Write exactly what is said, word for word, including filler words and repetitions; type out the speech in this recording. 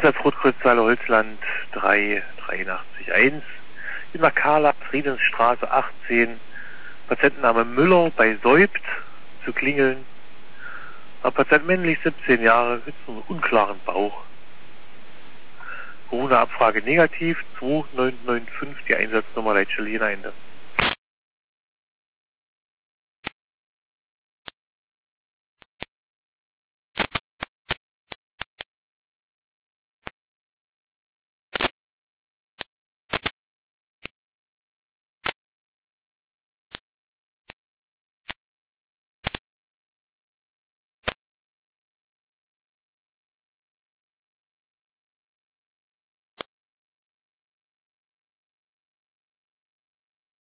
Einsatz Rotkreuzsaale Holzland drei drei acht eins. In Makala, Friedensstraße achtzehn. Patientenname Müller bei Säubt zu klingeln. Patient männlich, siebzehn Jahre, mit so einem unklaren Bauch. Corona-Abfrage negativ, zwei neun neun fünf, die Einsatznummer Leitstelle hinein.